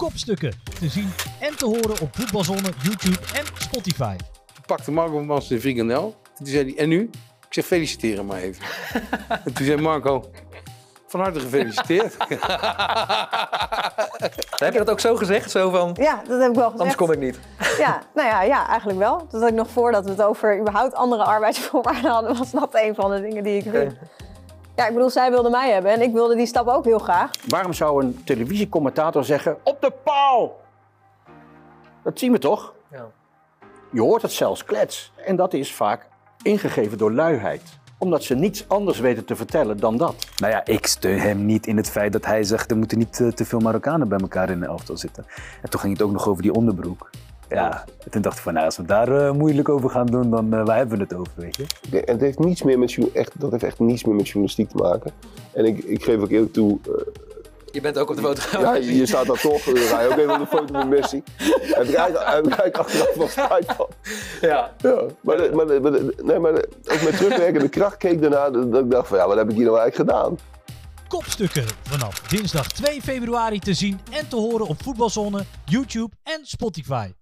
Kopstukken te zien en te horen op Voetbalzone, YouTube en Spotify. Pakte Marco van Basten de frikandel. En toen zei hij, en nu? Ik zeg, feliciteer hem maar even. En toen zei Marco, van harte gefeliciteerd. Heb je dat ook zo gezegd? Zo van, Ja, dat heb ik wel gezegd. anders kom ik niet. Ja, nou ja, eigenlijk wel. Dat had ik nog voordat we het over überhaupt andere arbeidsvoorwaarden hadden, was dat een van de dingen die ik riep. Ja, ik bedoel, zij wilden mij hebben en ik wilde die stap ook heel graag. Waarom zou een televisiecommentator zeggen, op de paal? Dat zien we toch? Ja. Je hoort het zelfs klets. En dat is vaak ingegeven door luiheid. Omdat ze niets anders weten te vertellen dan dat. Nou ja, ik steun hem niet in het feit dat hij zegt er moeten niet te veel Marokkanen bij elkaar in de elftal zitten. En toen ging het ook nog over die onderbroek. Ja, en toen dacht ik van nou, als we daar moeilijk over gaan doen, dan waar hebben we het over, weet je? Het heeft niets meer met dat heeft echt niets meer met journalistiek te maken. En ik geef ook eerlijk toe. Je bent ook op de foto. Ja, je staat daar toch. Dan ga je ook even op de foto met Messi. Heb ik eigenlijk achteraf wel spijt van. Ja. Ja, maar ook met terugwerkende kracht keek ik daarna dat ik dacht van ja, wat heb ik hier nou eigenlijk gedaan? Kopstukken vanaf dinsdag 2 februari te zien en te horen op Voetbalzone, YouTube en Spotify.